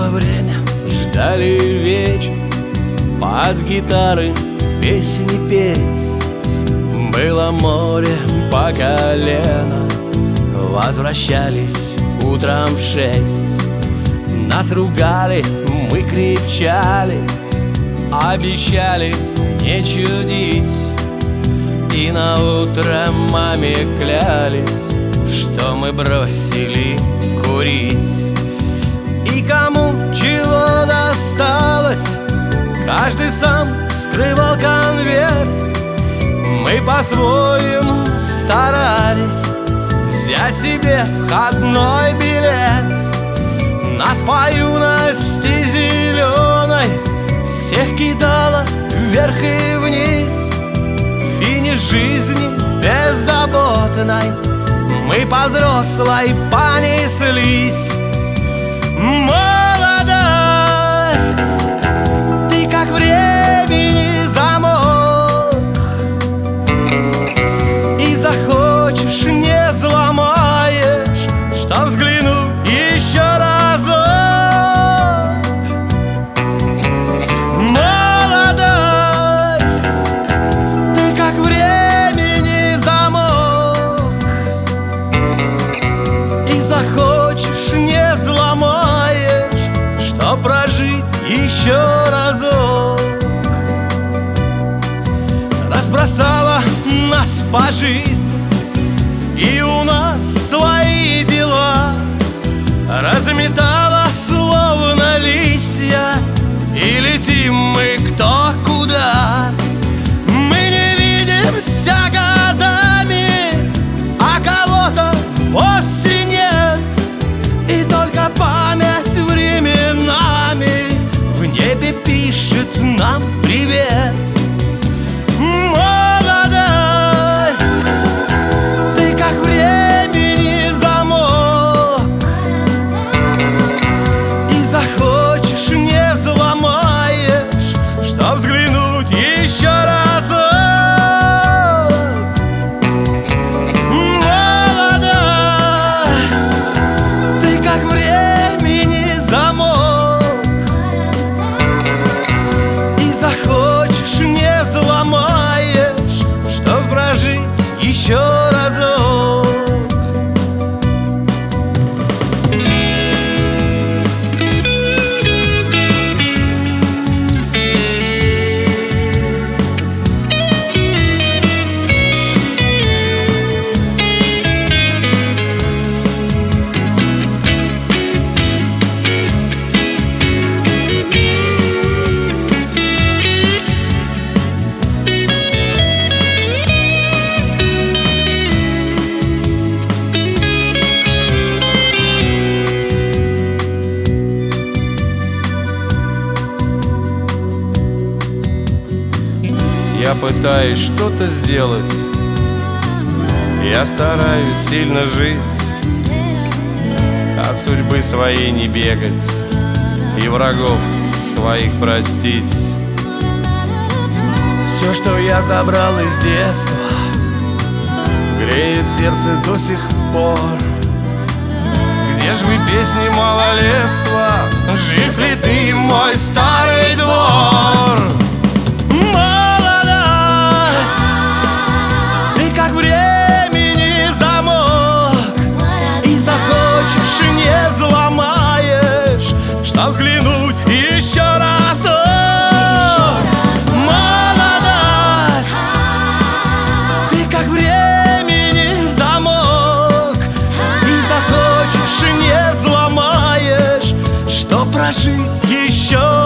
время, ждали вечер, под гитары песни петь. Было море по колено, возвращались утром в 6. Нас ругали, мы кричали, обещали не чудить. И наутро маме клялись, что мы бросили курить. И кому чего досталось, каждый сам скрывал конверт. Мы по-своему старались взять себе входной билет. Нас по юности зеленой всех кидало вверх и вниз. Финиш жизни беззаботной мы по взрослой понеслись. Молодость, ты как времени замок, и захочешь не взломаешь, чтоб взглянуть еще разок. Молодость, ты как времени замок, и захочешь не взломаешь, чтоб прожить еще разок. Разбросала нас по жизни, и у нас свои дела. Разметала словно листья, и летим мы кто куда. Мы не видимся годами, а кого-то вовсе нет. И только память временами в небе пишет нам привет. Молодость, ты как времени замок, и захочешь не взломаешь, чтоб взглянуть еще разок. Молодость, ты как времени замок, и захочешь не взломаешь, чтоб прожить еще разок. Я пытаюсь что-то сделать, я стараюсь сильно жить, от судьбы своей не бегать и врагов своих простить. Все, что я забрал из детства, Греет сердце до сих пор. Где ж вы, песни малолетства? Жив ли ты, мой старый двор? как времени замок, и захочешь не взломаешь, чтоб взглянуть еще разок. Молодость, ты как времени замок, и захочешь не взломаешь, чтоб прожить еще